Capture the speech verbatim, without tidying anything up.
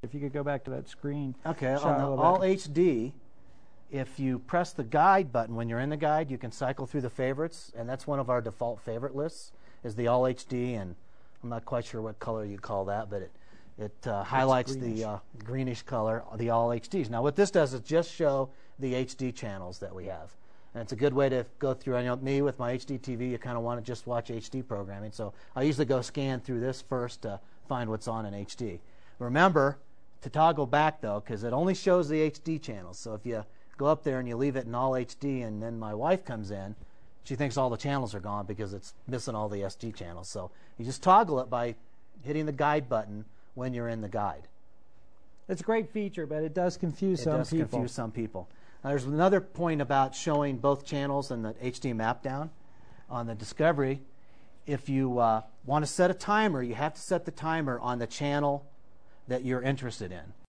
If you could go back to that screen. Okay, shot on a the little All bit. H D, if you press the guide button when you're in the guide, you can cycle through the favorites, and that's one of our default favorite lists, is the All H D, and I'm not quite sure what color you call that, but it, it uh, highlights greenish. the uh, greenish color, the All H Ds. Now what this does is just show the H D channels that we have. And it's a good way to go through. I know me with my H D T V, you kind of want to just watch H D programming, so I usually go scan through this first to find what's on in H D. Remember to toggle back, though, because it only shows the H D channels. So if you go up there and you leave it in all H D and then my wife comes in, she thinks all the channels are gone because it's missing all the S D channels. So you just toggle it by hitting the guide button when you're in the guide. It's a great feature, but it does confuse It some does people. confuse some people. Now, there's another point about showing both channels in the H D map down on the Discovery. If you uh, want to set a timer, you have to set the timer on the channel that you're interested in.